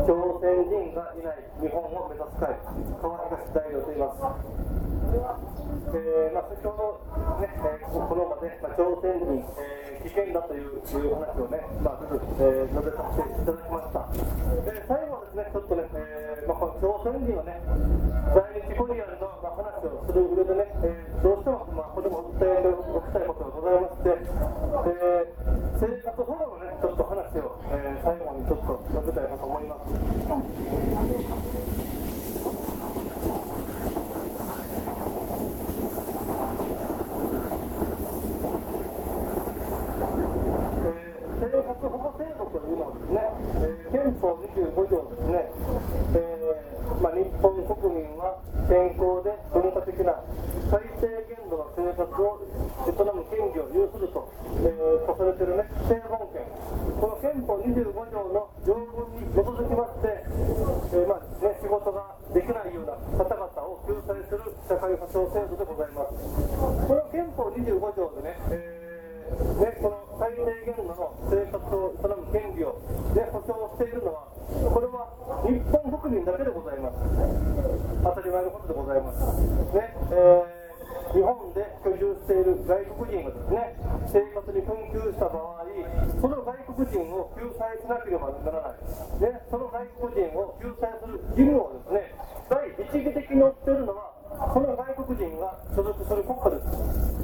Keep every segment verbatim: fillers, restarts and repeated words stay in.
朝鮮人がいない日本を目指す会、川東大郎と言います。えーまあ、先ほど、ねえー、この場で、まあ、朝鮮人、えー、危険だといういう話をね、まあ、ちょっと、えー、述べさせていただきました。で最後はですね、ちょっとね、えーまあ、この朝鮮人のね、在日コリアンの、まあ、話をする上でね、えー、どうしても、まあ、これも訴えておきたいことがございまして、えー、生活保護のね、ちょっと話を、えー、最後にちょっと述べたいなと思います。生活保護制度というのはですね、えー、憲法にじゅうご条ですね、えーまあ、日本国民は健康で文化的な最低限度の生活を営む権利を有すると、えー、とされているね、基本権、この憲法にじゅうご条の条文に基づきまして、えーまあね、仕事ができないような方々を救済する社会保障制度でございます。この憲法にじゅうご条でね、えーね、この最低限度の生活を営む権利を、ね、保障しているのは、これは日本国民だけでございます。当たり前のことでございます。ねえー、日本で居住している外国人がですね、生活に困窮した場合、その外国人を救済しなければならない。ね、その外国人を救済する義務をですね、第一義的に負っているのは、その外国人が所属する国家です。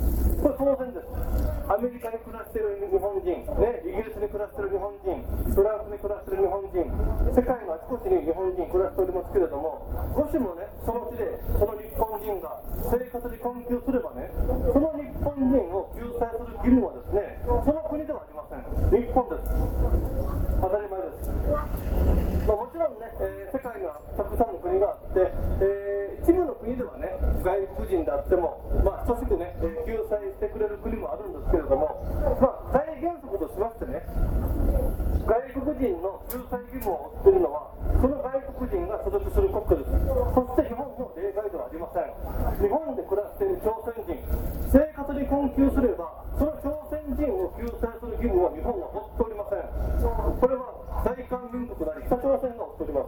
これ当然です。アメリカに暮らしている日本人、ね、イギリスに暮らしている日本人、フランスに暮らしている日本人、世界のあちこちに日本人暮らしておりますけれども、もしもね、その地でその日本人が生活に困窮すればね、その日本人を救済する義務はですね、その国ではありません。日本です。当たり前です。まあ、もちろんね、えー、世界にはたくさんの国があって、えー、一部の国ではね、外国人であっても、まあ、等しくね、えー、救済してくれる国もあるんですけれども、まあ、大原則としましてね、外国人の救済義務を負っているのは、その外国人が所属する国家です。そして日本も例外ではありません。日本で暮らしている朝鮮人、生活に困窮すれば、その朝鮮人を救済する義務を日本は負っておりません。これは大韓民国なり北朝鮮が負っております。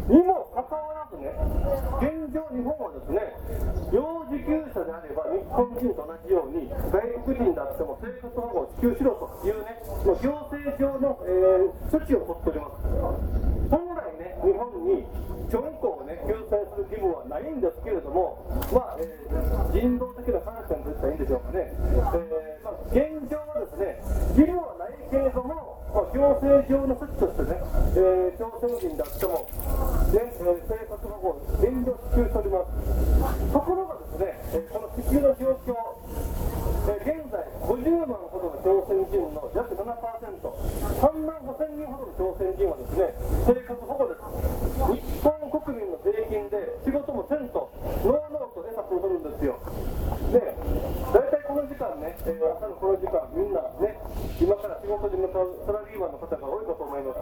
にもかかわらずね、現状日本はですね、幼児救者であれば日本人と同じように外国人であっても生活保護を支給しろというね、もう行政上の、えー、措置を取っております。本来ね、日本に教育をね、救済する義務はないんですけれども、まあ、えー、人道的な観点といったらいいんでしょうかね。えーまあ、現状はですね、義務はないけれども、まあ、行政上の措置としてね、えー、朝鮮人であっても、ねえー、生活保護を現状支給しております。ところがですね、えー、この支給の状況、えー、現在ごじゅうまんほどの朝鮮人の約 ななパーセント、さんまんごせんにんほどの朝鮮人はですね、生活保護です。日本国民の税金で仕事もせんと、ノーノーと餌を取るんですよ。で、大体この時間ね、えー、朝のこの時間、みんなね、今から仕事に向かうサラリーマンの方が多いかと思います。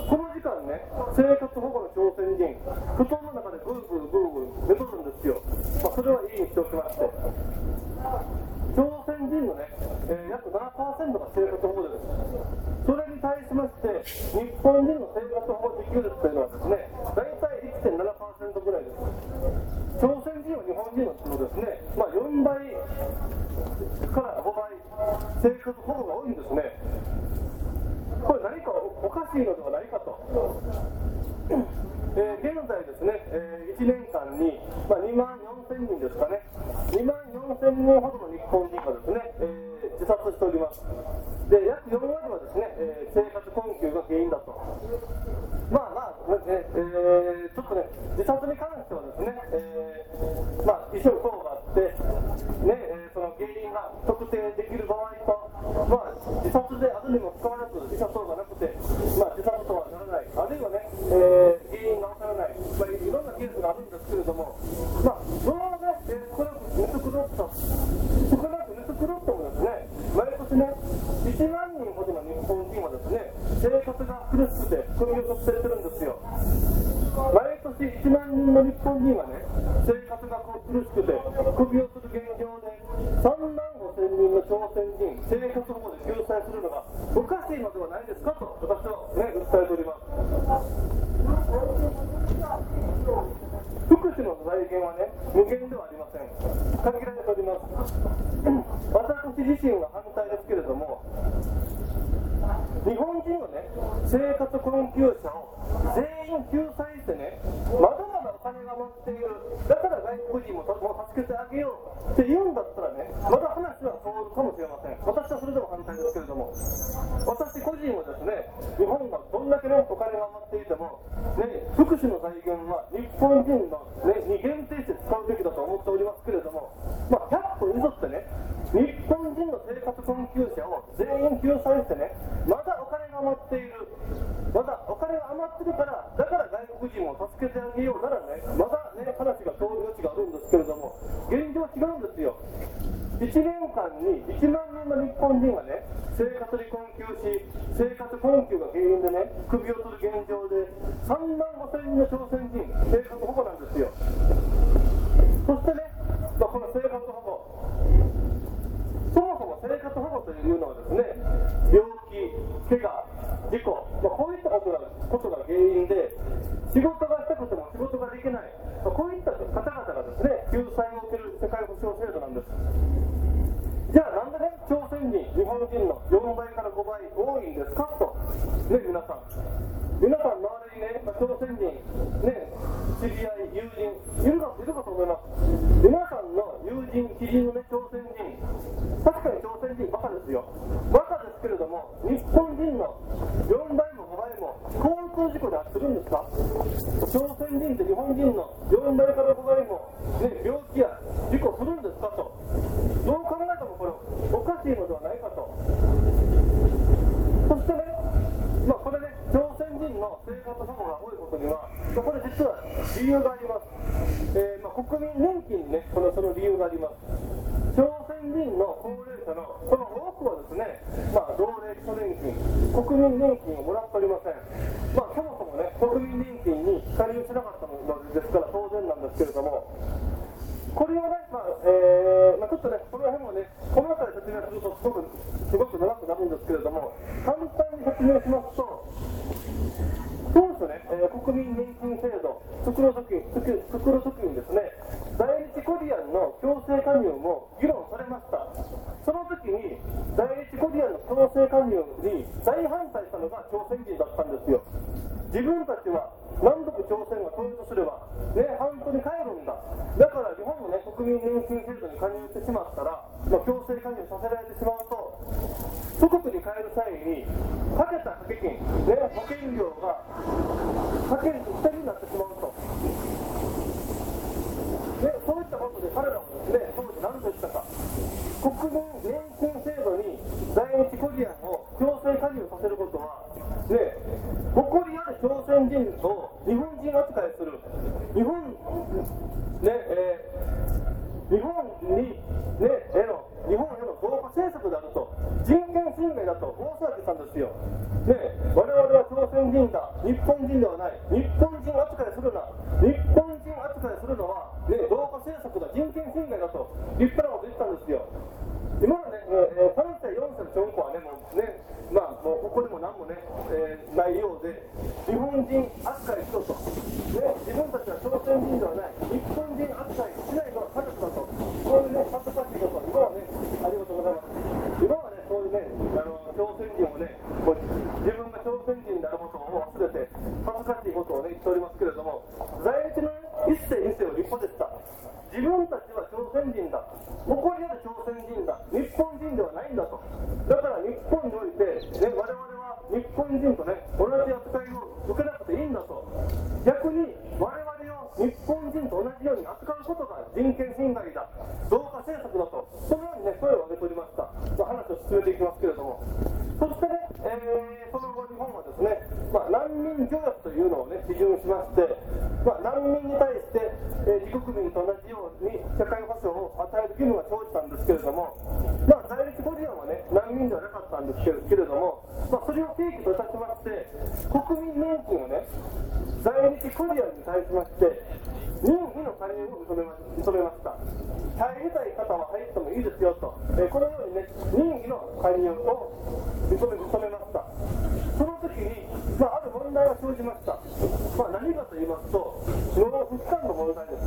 この時間ね、生活保護の朝鮮人、布団の中でブーブーブーブー寝とるんですよ。まあ、それはいいにしておきまして、朝鮮人のね、えー、約 ななパーセント が生活保護です。それに対しまして、日本人の生活保護自給率というのはですね、大体 いってんななパーセント ぐらいです。朝鮮人は日本人のですね、まあ、よんばいからごばい生活保護が多いんですね。これ何かおかしいのではないかと。えー、現在ですね、えー、いちねんかんに、まあ、にまんよんせんにんですかね、にまんよんせんにんほどの日本人がですね、えー、自殺しております。で、約よんわりはですね、えー、生活困窮が原因だと。まあまあ、ねえー、ちょっとね、自殺に関してはですね、えー、まあ、一種の項があって、ねえー、その原因が特定できる場合と、まあ、自殺であるにもかかわらず、自殺がなくて、まあ、自殺とはならない、あるいはね、えー、原因がわからない、まあ、いろんなケースがあるんですけれども、まあ、どうね、えー、少なく寝つくろっと、少なく寝つくろっともですね、毎年ね、いちまんにんほどの日本人はですね、生活が苦しくて首を取ってるんですよ。毎年いちまんにんの日本人はね、生活が苦しくて首をする現状で、さんまんごせんにんの朝鮮人、生活保護で救済するのがおかしいのではないですかと、私はね、訴えております。 財源はね、無限ではありません。限られております。私自身は反対ですけれども、日本人のね、生活困窮者を全員救済してね、まだまだお金が余っている、だから外国人もも助けてあげようって言うんだったらね、まだ話は通るかもしれません。私はそれでも反対ですけれども、私個人はですね、日本がどんだけね、お金が余っていても、ね、福祉の財源は日本人の、ね、に限定して使うべきだと思っておりますけれども、まあ、ひゃっぽん譲ってね、日本人の生活困窮者を全員救済してね、まだお金が余っている、まだお金が余ってるから、だから外国人を助けてあげようならね、まだね、話が通る余地があるんですけれども、現状違うんですよ。いちねんかんにいちまんにんの日本人がね、生活に困窮し、生活困窮が原因でね、首を取る現状で、さんまんごせんにんの朝鮮人、生活保護なんですよ。そしてね、まあ、この生活保護、そもそも生活保護というのはですね、病気、怪我、事故、まあ、こういったことが、ことが原因で、仕事がしたくても仕事ができない、まあ、こういった方々がですね、救済を受ける世界保障制度なんです。じゃあなんでね、朝鮮人、日本人のよんばいからごばい多いんですかと、ね、皆さん。皆さん周りにね、まあ、朝鮮人、ね、知り合い、友人、いるか、いるかと思います。皆さんの友人、知人のね、朝鮮人、確かに朝鮮人バカですよ。バカですけれども、日本人のよんばいもごばいも交通事故であってるんですか？朝鮮人って日本人のよんばいからごばいも、ね、病気や事故するんですかと。どう考えてもこれおかしいのではないかと。そしてね、まあ、これね、朝鮮人の生活保護が多いことには、まあ、これ実は理由があります。えーまあ、国民年金にね、このその理由があります。朝鮮人の高齢者のこの多くはですね、まあ、老齢基礎年金、国民年金をもらっておりません。まあ、そもそもね、国民年金に加入しなかったのですから当然なんですけれども、これをね、まあえーまあ、ちょっとね、この辺もね、この辺り説明するとすごく、すごく長くなるんですけれども、簡単に説明しますと、当初ね、えー、国民年金制度、作るとき作るときにですね、在日コリアンの強制加入も議論されました。その時に、在日コリアンの強制加入に大反対したのが朝鮮人だったんですよ。自分たちは南北朝鮮が統一すれば、ね、半島に帰るんだ。だから日本のね、国民年金制度に加入してしまったら、まあ、強制加入させられてしまうと、祖国に帰る際に、かけた掛け金、ね、保険料が掛けると下になってしまうと。ね、そういったことで彼らもですね、当時何と言ったか、国民年金制度に在日コリアンを強制加入させることは、ね、誇りある朝鮮人を日本人扱いする、日本、ねえー、日本に、ね、への日本への同化政策であると、人権侵害だと大騒ぎしたんですよ。ね、我々は朝鮮人だ、日本人ではない、日本人扱いするな、日本人扱いするのは、ね、同化政策だ、人権侵害だと立派なこと言ったんですよ。今のね、えー、さんさい、よんさいの小学校はね、もうね、まあ、もうここでも何もね、えー、ないようで、日本人扱いしろと、ね、自分たちは朝鮮人ではない、日本人扱いしないのは家族だと、そういうね、恥ずかしいことは、今はね、ありがとうございます。今はね、そういうね、あの朝鮮人をね、もう自分が朝鮮人であることを忘れて、恥ずかしいことをね、言っておりますけれども、在日の一世二世は立派でした。自分たちは朝鮮人だ、誇りある朝鮮人だ、日本人ではないんだと。だから日本において、ね、我々は日本人とね、同じ扱いを受けなくていいんだと。逆に我々を日本人と同じように扱うことが人権侵害だ、同化政策だと、そのようにね、声を上げておりました。まあ、話を進めていきますけれども、そしてね、えー、その後日本はですね、まあ、難民条約というのをね、批准しまして、まあ、難民に対して、えー、自国民と同じように社会保障を与える義務が生じたんですけれども、まあ、在日コリアンはね、難民ではなかったんですけれども、まあ、それを契機といたしまして、国民年金をね、在日コリアンに対しまして、任意の加入を認めま認めました。入りたい方は入ってもいいですよと、えー、このようにね、任意の加入を認め認めました。その時に、まあ、ある問問題が生じました。まあ、何かと言いますと、納付期間の問題です。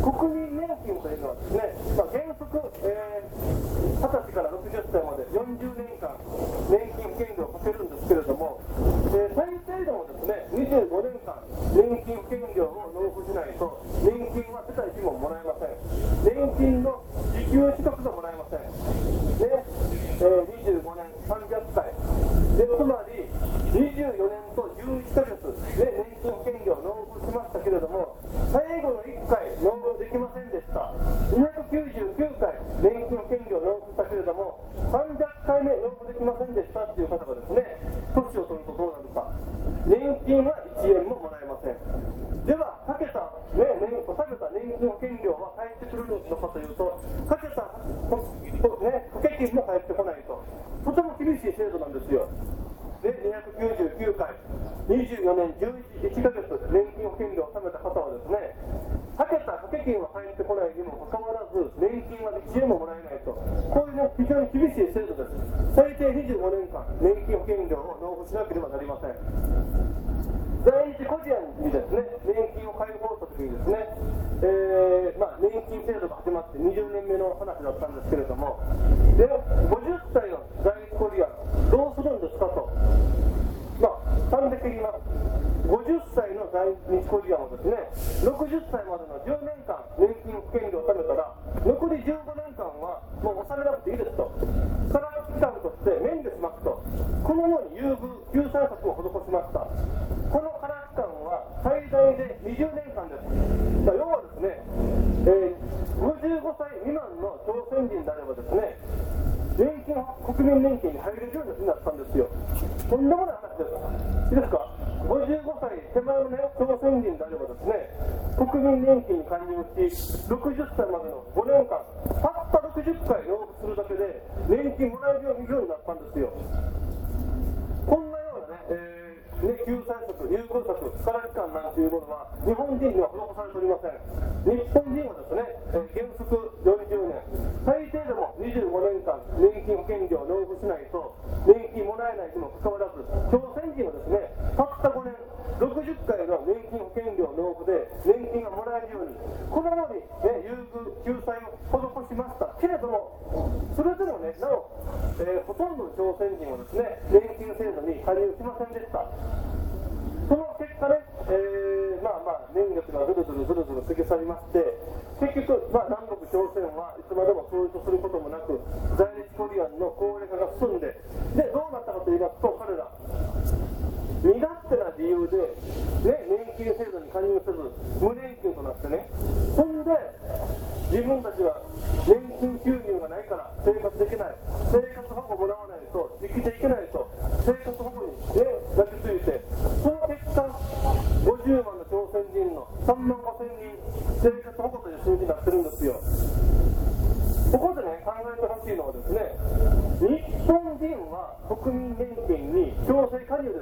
国民年金というのはですね、まあ、原則、えー、はたちからろくじゅっさいまでよんじゅうねんかん年金保険料をかけるんですけれども、えー、最低でもですねにじゅうごねんかん年金保険料を納付しないと年金は世帯一文もらえません。年金の受給資格がもらえませんね、えー、にじゅうごねんさんびゃっかいで、つまりにじゅうよねんとじゅういっかげつで年金保険料を納付しましたけれども、最後のいっかい納付できませんでした。にひゃくきゅうじゅうきゅうかい年金保険料を納付したけれどもさんびゃっかいめ納付できませんでしたっていう方がですね、年を取るとどうなるか。年金はいちえんももらえません。ではかけた、ね、年下げた年金保険料は返ってくるのかというと、かけた、ね、掛け金も返ってこないと、とても厳しい制度なんですよ。で、にひゃくきゅうじゅうきゅうかい、にじゅうよねんじゅういっかげつ年金保険料を納めた方はですね、かけた掛け金は返ってこないにもかかわらず年金はいちえんももらえないと、こういう、ね、非常に厳しい制度です。最低にじゅうごねんかん年金保険料を納付しなければなりません。在日コリアンにですね、年金を開放したときにですね、えーまあ、年金制度が始まってにじゅうねんめの話だったんですけれども、でごじゅっさいの在日コリアンどうするんですかと、まあ、端的に言います。ごじゅっさいの在日コリアンをですね、ろくじゅっさいまでのじゅうねんかん年金保険料を納めたら、残りじゅうごねんかんはもう納めなくていいですと、から期間として免除しますと、このように優遇、救済策を施しました。このから期間は最大でにじゅうねんかんです。要はですね、えー、ごじゅうごさい未満の朝鮮人であればですね、年金、国民年金に入れるようになったんですよ。とんでもない話です。いいですか。ごじゅうごさい手前の、ね、朝鮮人であればですね、国民年金に加入し、ろくじゅっさいまでのごねんかん、たったろくじゅっかい納付するだけで年金もらえるようになったんですよ。こんなようなね、えーね、救済策、優遇策、から期間なんていうものは日本人には施されておりません。日本人はですね、えー、原則よんじゅうねん、最低でもにじゅうごねんかん年金保険料を納付しないと年金もらえないにもかかわらず、朝鮮人はですね、たったごねん、ろくじゅっかいの年金保険料納付で年金がもらえるように、このように、ね、優遇、救済を施しましたけれども、それでもね、なお、えー、ほとんどの朝鮮人はですね、年金制度に加入しませんでした。その結果ね、えー、まあまあ年月がずるずるずるずる過ぎ去りまして、結局、まあ、南北朝鮮はいつまでも統一することもなく、在日コリアンの高齢化が進んで、でどうなったかと言いますと、彼ら身勝手な理由で、ね、年金制度に加入せず無年金となってね、そんで自分たちは年金収入がないから生活できない、生活保護もらわないと生きていけないと生活保護に、ね、抱きついて、その結果ごじゅうまんの朝鮮人のさんまんごせんにん生活保護という数字になってるんですよ。ここでね、考えてほしいのはですね、日本人は国民年金に強制加入です、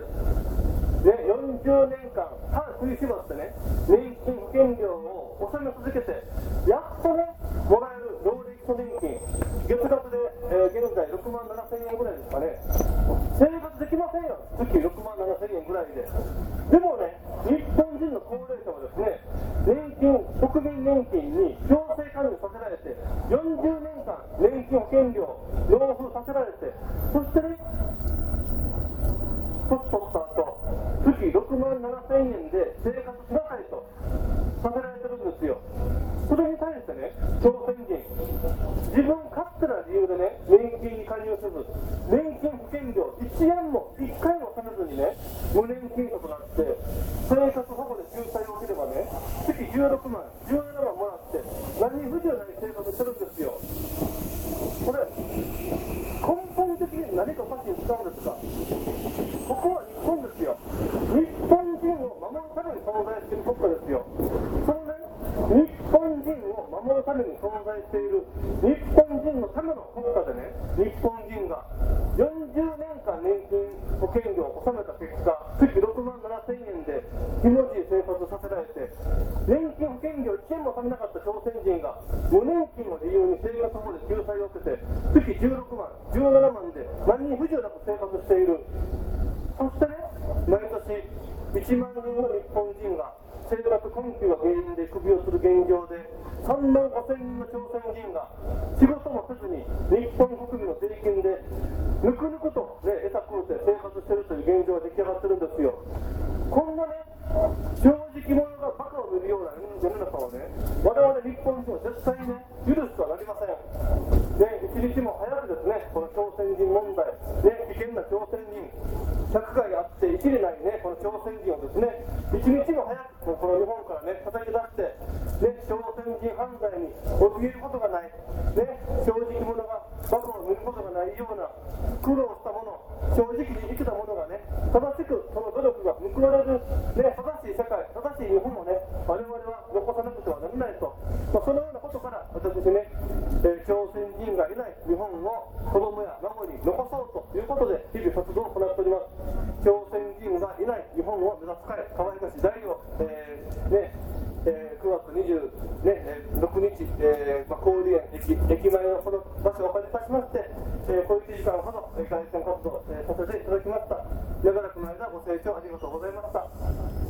ね、よんじゅうねんかん歯食いしばってね、年金保険料を納め続けて、やっとね、もらえる老齢基礎年金、月額で、えー、現在ろくまんななせんえんぐらいですかね。生活できませんよ、月ろくまんななせんえんぐらいで。でもね、日本人の高齢者はですね、年金、国民年金に強制加入させられて、よんじゅうねんかん年金保険料納付させられて、そしてね、年取った後、月ろくまんななせんえんで生活しなさいとさせられてるんですよ。それに対してね、朝鮮人、自分勝手な理由でね、年金に加入せず、年金保険料いちえんもいっかいも納めずにね、無年金者となって生活保護で救済を受ければね、月じゅうろくまん、じゅうななまんもらって何に不自由ない生活してるんですよ。これ根本的に何かおかしいに使うんですか。ここは日本ですよ。日本人を守るために存在している国家ですよ。そのね、日本人を守るために存在している日本人のための国家でね、日本人がよんじゅうねんかん年金保険料を納めた結果、月ろくまんななせんえんでひもじい生活をさせられて、年金保険料いちえんも納めなかった朝鮮人が無年金を理由に生活保護で救済を受けて、月じゅうろくまん、じゅうななまんで何に不自由なく生活している。そしてね、毎年しいちまんにんの日本人が生活困窮が原因で首を吊る現状で、さんまんごせんにんの朝鮮人が仕事もせずに日本国民の税金でぬくぬくと、ね、餌食うて生活しているという現状が出来上がってるんですよ。こんなね、正直者がバカを見るような世の中をね、我々日本人は絶対ね、許してはなりません。ね、一日も早くですね、この朝鮮人問題、ね、危険な朝鮮人、百害あって一理ないね、この朝鮮人をですね、一日も早くこの日本からね、叩き出して、ね、朝鮮人犯罪に怯えることがない、ね、正直者がバカを見ることがないような苦労したもの、正直に生きたものがね、正しくその努力が報われる、ね、正しい世界、正しい日本をね、我々は残さなくてはならないと、まあ、そのようなことから私ね、えー、朝鮮人がいない日本を子供や孫に残そうということで日々活動を行っております。朝鮮人がいない日本を目指す会、川東大を、えーねえー、くがつにじゅうろくにち、えーまあ、郡園駅、駅前のこの場所をお借りいたしまして、えー、小いちじかんほど凱旋活動、えー、させていただきました。長らくの間ご清聴ありがとうございました。